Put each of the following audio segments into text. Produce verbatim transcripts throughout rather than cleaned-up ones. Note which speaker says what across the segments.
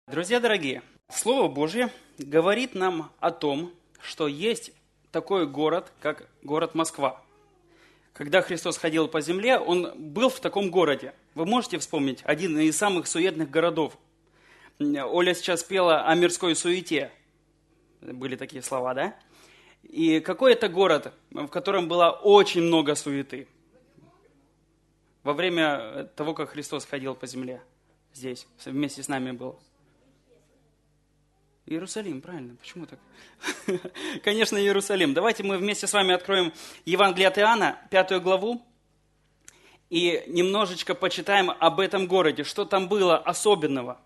Speaker 1: Друзья дорогие, Слово Божье говорит нам о том, что есть такой город, как город Москва. Когда Христос ходил по земле, Он был в таком городе. Вы можете вспомнить один из самых суетных городов? Оля сейчас пела о мирской суете. Были такие слова, да? И какой это город, в котором было очень много суеты? Во время того, как Христос ходил по земле, здесь, вместе с нами был. Иерусалим, правильно, почему так? Конечно, Иерусалим. Давайте мы вместе с вами откроем Евангелие от Иоанна, пятую главу, и немножечко почитаем об этом городе, что там было особенного.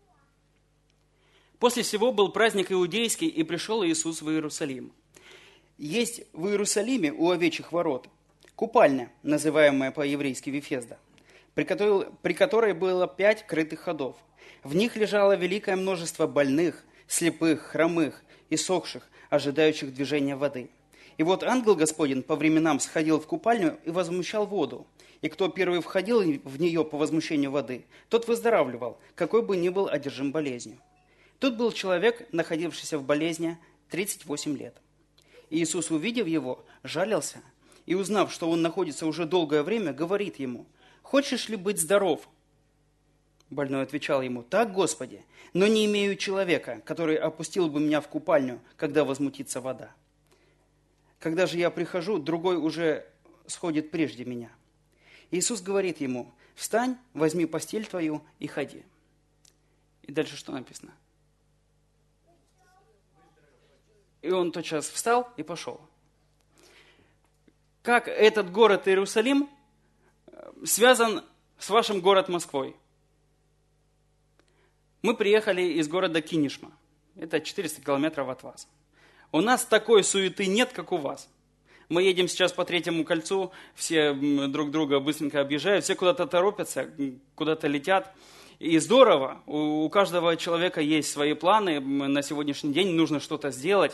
Speaker 1: После сего был праздник иудейский, и пришел Иисус в Иерусалим. Есть в Иерусалиме у овечьих ворот купальня, называемая по-еврейски Вифезда, при которой, при которой было пять крытых ходов. В них лежало великое множество больных, слепых, хромых и сохших, ожидающих движения воды. И вот ангел Господень по временам сходил в купальню и возмущал воду. И кто первый входил в нее по возмущению воды, тот выздоравливал, какой бы ни был одержим болезнью. Тут был человек, находившийся в болезни тридцать восемь лет. И Иисус, увидев его, жалился, и узнав, что он находится уже долгое время, говорит ему: «Хочешь ли быть здоров?» Больной отвечал ему: «Так, Господи, но не имею человека, который опустил бы меня в купальню, когда возмутится вода. Когда же я прихожу, другой уже сходит прежде меня». Иисус говорит ему: «Встань, возьми постель твою и ходи». И дальше что написано? И он тотчас встал и пошел. Как этот город Иерусалим связан с вашим городом Москвой? Мы приехали из города Кинешма. Это четыреста километров от вас. У нас такой суеты нет, как у вас. Мы едем сейчас по Третьему кольцу, все друг друга быстренько объезжают, все куда-то торопятся, куда-то летят. И здорово, у каждого человека есть свои планы, на сегодняшний день нужно что-то сделать.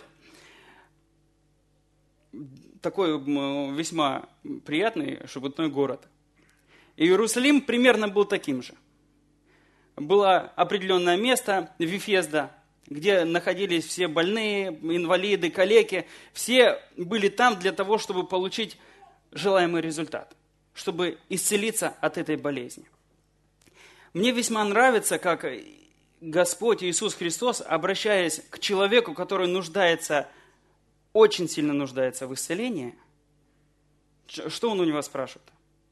Speaker 1: Такой весьма приятный, шебутной город. И Иерусалим примерно был таким же. Было определенное место, Вифезда, где находились все больные, инвалиды, калеки. Все были там для того, чтобы получить желаемый результат, чтобы исцелиться от этой болезни. Мне весьма нравится, как Господь Иисус Христос, обращаясь к человеку, который нуждается, очень сильно нуждается в исцелении, что он у него спрашивает?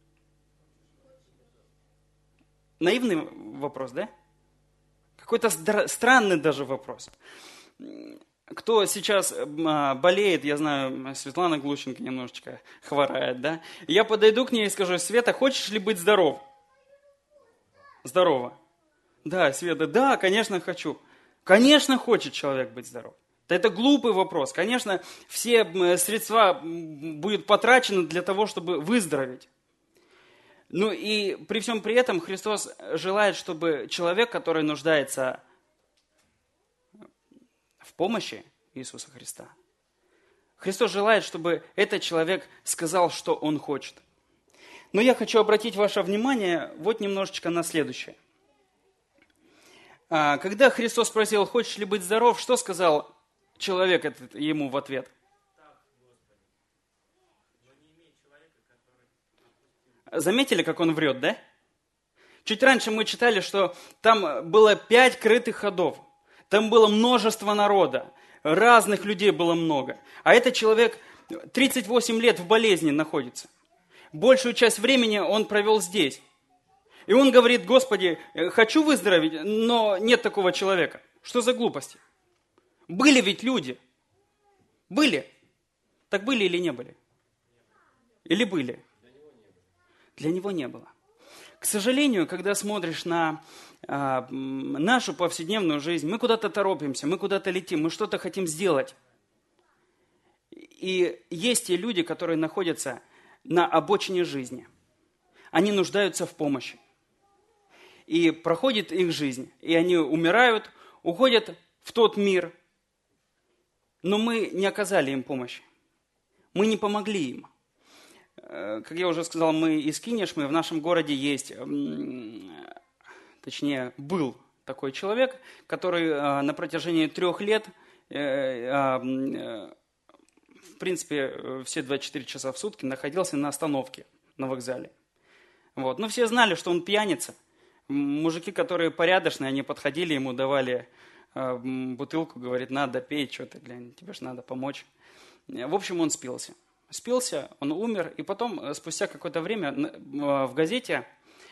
Speaker 1: Наивный вопрос, да? Какой-то странный даже вопрос. Кто сейчас болеет, я знаю, Светлана Глущенко немножечко хворает, да? Я подойду к ней и скажу: «Света, хочешь ли быть здоров?» Здорово. Да, Света, да, конечно, хочу. Конечно, хочет человек быть здоров. Да это глупый вопрос. Конечно, все средства будут потрачены для того, чтобы выздороветь. Ну и при всем при этом Христос желает, чтобы человек, который нуждается в помощи Иисуса Христа, Христос желает, чтобы этот человек сказал, что он хочет. Но я хочу обратить ваше внимание вот немножечко на следующее. Когда Христос спросил: «Хочешь ли быть здоров?», что сказал человек этот ему в ответ? Заметили, как он врет, да? Чуть раньше мы читали, что там было пять крытых ходов. Там было множество народа. Разных людей было много. А этот человек тридцать восемь лет в болезни находится. Большую часть времени он провел здесь. И он говорит: «Господи, хочу выздороветь, но нет такого человека». Что за глупости? Были ведь люди. Были. Так были или не были? Или были? Для него не было. К сожалению, когда смотришь на а, нашу повседневную жизнь, мы куда-то торопимся, мы куда-то летим, мы что-то хотим сделать. И есть те люди, которые находятся на обочине жизни. Они нуждаются в помощи. И проходит их жизнь, и они умирают, уходят в тот мир, но мы не оказали им помощи. Мы не помогли им. Как я уже сказал, мы из Кинешмы, в нашем городе есть, точнее, был такой человек, который э, на протяжении трех лет, э, э, в принципе, все двадцать четыре часа в сутки находился на остановке на вокзале. Вот. Но все знали, что он пьяница. Мужики, которые порядочные, они подходили, ему давали э, бутылку, говорит, надо, пей, что ты, глянь, тебе же надо помочь. В общем, он спился. Спился, он умер, и потом, спустя какое-то время, в газете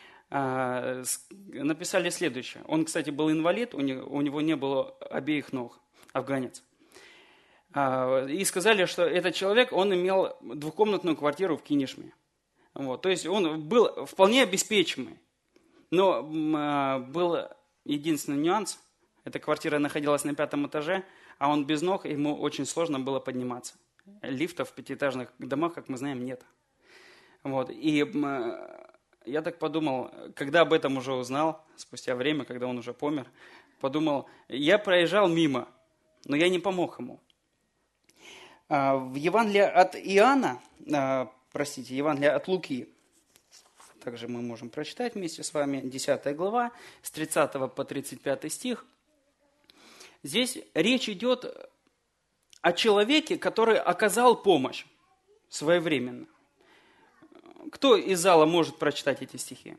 Speaker 1: написали следующее. Он, кстати, был инвалид, у него не было обеих ног, афганец. И сказали, что этот человек, он имел двухкомнатную квартиру в Кинешме. Вот, то есть он был вполне обеспеченный. Но был единственный нюанс. Эта квартира находилась на пятом этаже, а он без ног, ему очень сложно было подниматься. Лифтов в пятиэтажных домах, как мы знаем, нет. Вот. И я так подумал, когда об этом уже узнал, спустя время, когда он уже помер, подумал, я проезжал мимо, но я не помог ему. В Евангелии от Иоанна, простите, Евангелие от Луки, также мы можем прочитать вместе с вами, десятая глава, с тридцатого по тридцать пятый стих. Здесь речь идет о человеке, который оказал помощь своевременно. Кто из зала может прочитать эти стихи?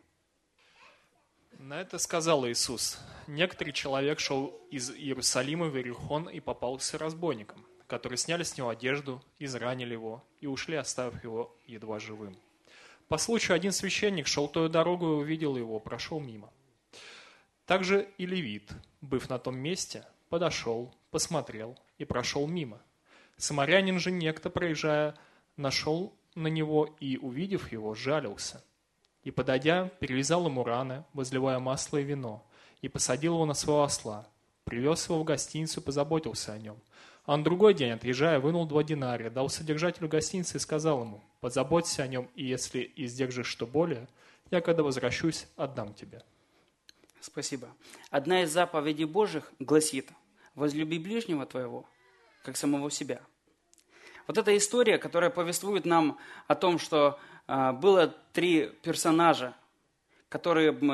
Speaker 2: На это сказал Иисус. Некоторый человек шел из Иерусалима в Иерихон и попался разбойникам, которые сняли с него одежду, изранили его и ушли, оставив его едва живым. По случаю один священник шел той дорогой и увидел его, прошел мимо. Также и левит, быв на том месте, подошел, посмотрел и прошел мимо. Самарянин же некто, проезжая, нашел на него и, увидев его, жалился. И, подойдя, перевязал ему раны, возливая масло и вино, и посадил его на своего осла, привез его в гостиницу и позаботился о нем. А на другой день, отъезжая, вынул два динария, дал содержателю гостиницы и сказал ему, позаботься о нем, и если издержишь что более, я, когда возвращусь, отдам тебе.
Speaker 1: Спасибо. Одна из заповедей Божьих гласит, возлюби ближнего твоего, как самого себя. Вот эта история, которая повествует нам о том, что э, было три персонажа, которые, э,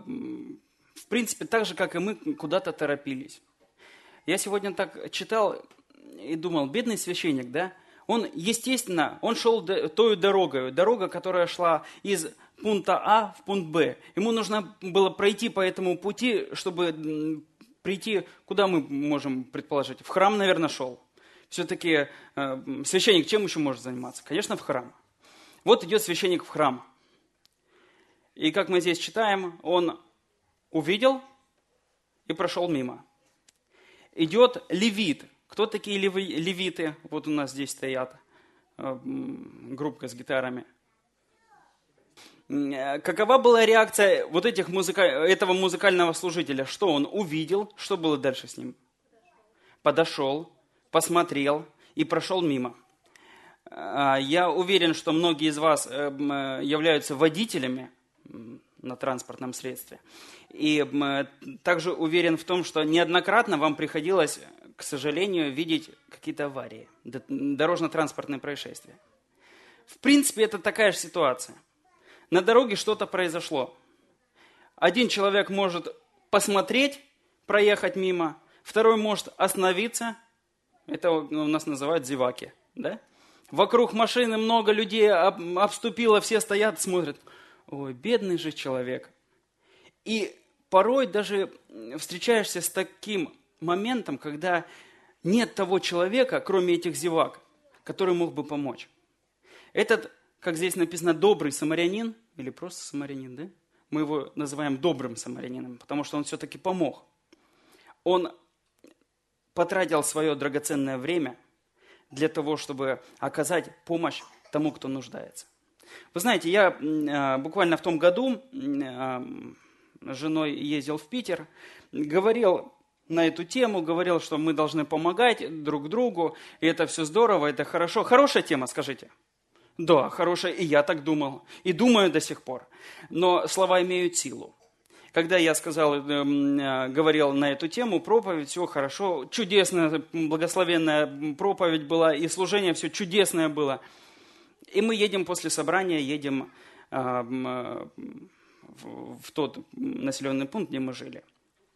Speaker 1: в принципе, так же, как и мы, куда-то торопились. Я сегодня так читал и думал, бедный священник, да? Он, естественно, он шел той дорогой, дорога, которая шла из пункта А в пункт Б. Ему нужно было пройти по этому пути, чтобы прийти, куда мы можем предположить? В храм, наверное, шел. Все-таки э, священник чем еще может заниматься? Конечно, в храм. Вот идет священник в храм. И как мы здесь читаем, он увидел и прошел мимо. Идет левит. Кто такие левиты? Вот у нас здесь стоят э, группка с гитарами. Какова была реакция вот этих музыка... этого музыкального служителя? Что он увидел? Что было дальше с ним? Подошел, посмотрел и прошел мимо. Я уверен, что многие из вас являются водителями на транспортном средстве. И также уверен в том, что неоднократно вам приходилось, к сожалению, видеть какие-то аварии, дорожно-транспортные происшествия. В принципе, это такая же ситуация. На дороге что-то произошло. Один человек может посмотреть, проехать мимо, второй может остановиться. Это у нас называют зеваки. Да? Вокруг машины много людей обступило, все стоят, смотрят. Ой, бедный же человек. И порой даже встречаешься с таким моментом, когда нет того человека, кроме этих зевак, который мог бы помочь. Этот, как здесь написано, добрый самарянин, или просто самарянин, да? Мы его называем добрым самарянином, потому что он все-таки помог. Он потратил свое драгоценное время для того, чтобы оказать помощь тому, кто нуждается. Вы знаете, я э, буквально в том году э, с женой ездил в Питер, говорил на эту тему, говорил, что мы должны помогать друг другу, и это все здорово, это хорошо. Хорошая тема, скажите? Да, хорошая, и я так думал, и думаю до сих пор. Но слова имеют силу. Когда я сказал, э, говорил на эту тему, проповедь, все хорошо, чудесная, благословенная проповедь была, и служение все чудесное было. И мы едем после собрания, едем э, в, в тот населенный пункт, где мы жили.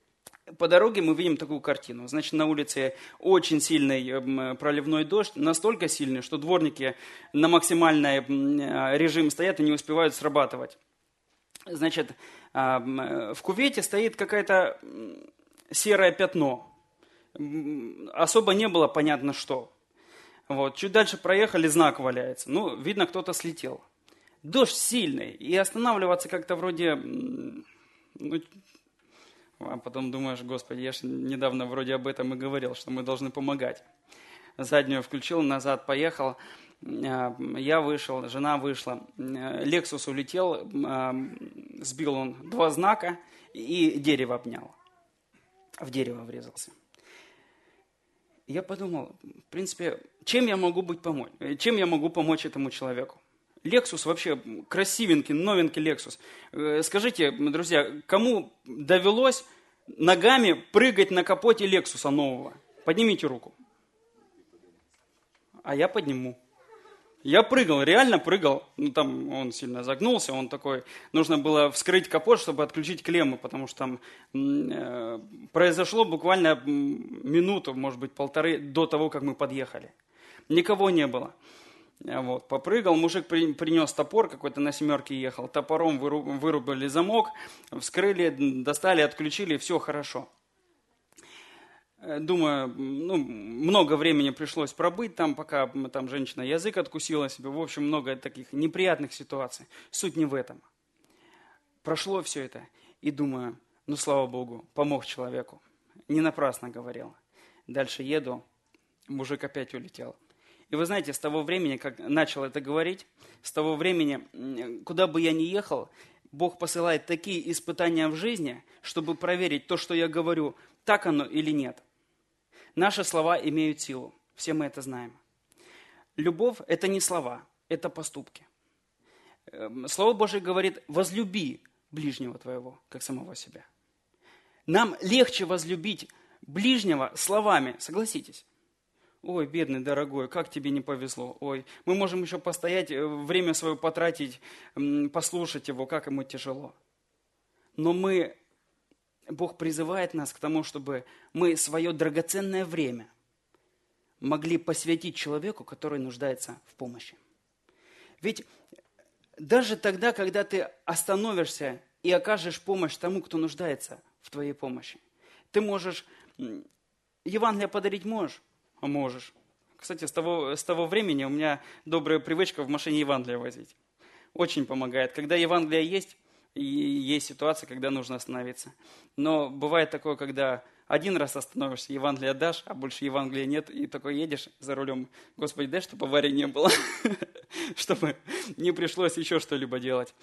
Speaker 1: По дороге мы видим такую картину. Значит, на улице очень сильный проливной дождь, настолько сильный, что дворники на максимальный режим стоят и не успевают срабатывать. Значит, в кювете стоит какое-то серое пятно. Особо не было понятно, что. Вот. Чуть дальше проехали, знак валяется. Ну, видно, кто-то слетел. Дождь сильный, и останавливаться как-то вроде... Ну, а потом думаешь, господи, я же недавно вроде об этом и говорил, что мы должны помогать. Заднюю включил, назад поехал. Я вышел, жена вышла. Лексус улетел, сбил он два знака и дерево обнял. В дерево врезался. Я подумал, в принципе, чем я могу быть помочь? Чем я могу помочь этому человеку? Лексус вообще красивенький, новенький Лексус. Скажите, друзья, кому довелось ногами прыгать на капоте Лексуса нового? Поднимите руку. А я подниму. Я прыгал, реально прыгал. Ну, там он сильно загнулся, он такой... Нужно было вскрыть капот, чтобы отключить клеммы, потому что там э, произошло буквально минуту, может быть, полторы до того, как мы подъехали. Никого не было. Вот, попрыгал, мужик при, принес топор, какой-то на семерке ехал, топором выру, вырубили замок, вскрыли, достали, отключили, все хорошо. Думаю, ну, много времени пришлось пробыть там, пока там женщина язык откусила себе, в общем, много таких неприятных ситуаций. Суть не в этом. Прошло все это, и думаю, ну, слава Богу, помог человеку. Не напрасно говорил. Дальше еду, мужик опять улетел. И вы знаете, с того времени, как начал это говорить, с того времени, куда бы я ни ехал, Бог посылает такие испытания в жизни, чтобы проверить то, что я говорю, так оно или нет. Наши слова имеют силу, все мы это знаем. Любовь – это не слова, это поступки. Слово Божие говорит, возлюби ближнего твоего, как самого себя. Нам легче возлюбить ближнего словами, согласитесь. Ой, бедный, дорогой, как тебе не повезло. Ой, мы можем еще постоять, время свое потратить, послушать его, как ему тяжело. Но мы, Бог призывает нас к тому, чтобы мы свое драгоценное время могли посвятить человеку, который нуждается в помощи. Ведь даже тогда, когда ты остановишься и окажешь помощь тому, кто нуждается в твоей помощи, ты можешь, Евангелие подарить можешь, а можешь. Кстати, с того, с того времени у меня добрая привычка в машине Евангелие возить. Очень помогает. Когда Евангелие есть, и есть ситуация, когда нужно остановиться. Но бывает такое, когда один раз остановишься, Евангелие дашь, а больше Евангелия нет, и такой едешь за рулем. Господи, дай, чтобы аварии не было, чтобы не пришлось еще что-либо делать.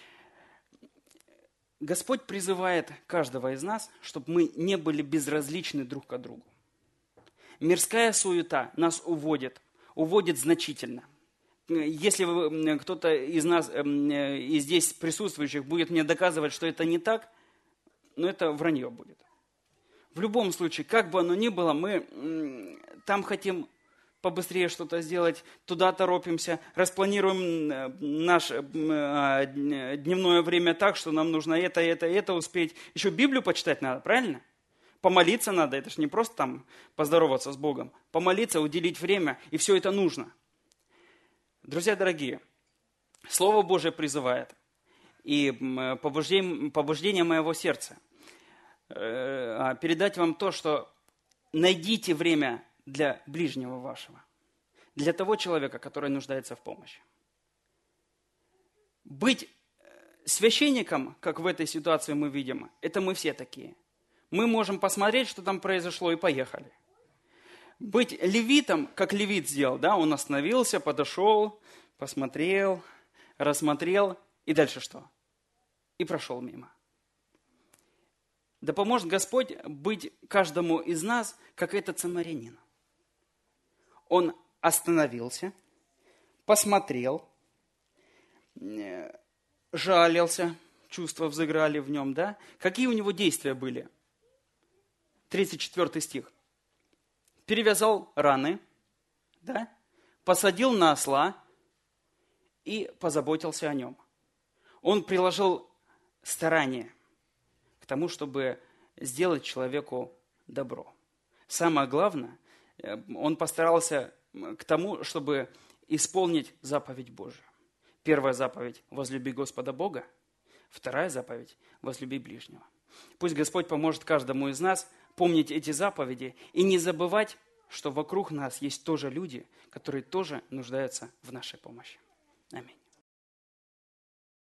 Speaker 1: Господь призывает каждого из нас, чтобы мы не были безразличны друг к другу. Мирская суета нас уводит, уводит значительно. Если вы, кто-то из нас, из здесь присутствующих, будет мне доказывать, что это не так, ну это вранье будет. В любом случае, как бы оно ни было, мы там хотим побыстрее что-то сделать, туда торопимся, распланируем наше дневное время так, что нам нужно это, это, это успеть. Еще Библию почитать надо, правильно? Помолиться надо, это же не просто там поздороваться с Богом. Помолиться, уделить время, и все это нужно. Друзья дорогие, Слово Божие призывает, и побуждение, побуждение моего сердца э, передать вам то, что найдите время для ближнего вашего, для того человека, который нуждается в помощи. Быть священником, как в этой ситуации мы видим, это мы все такие. Мы можем посмотреть, что там произошло, и поехали. Быть левитом, как левит сделал, да, он остановился, подошел, посмотрел, рассмотрел, и дальше что? И прошел мимо. Да поможет Господь быть каждому из нас, как этот самарянин. Он остановился, посмотрел, жалился, чувства взыграли в нем, да? Какие у него действия были? тридцать четвёртый стих. Перевязал раны, да? Посадил на осла и позаботился о нем. Он приложил старание к тому, чтобы сделать человеку добро. Самое главное, он постарался к тому, чтобы исполнить заповедь Божию. Первая заповедь – возлюби Господа Бога. Вторая заповедь – возлюби ближнего. Пусть Господь поможет каждому из нас помнить эти заповеди и не забывать, что вокруг нас есть тоже люди, которые тоже нуждаются в нашей помощи. Аминь.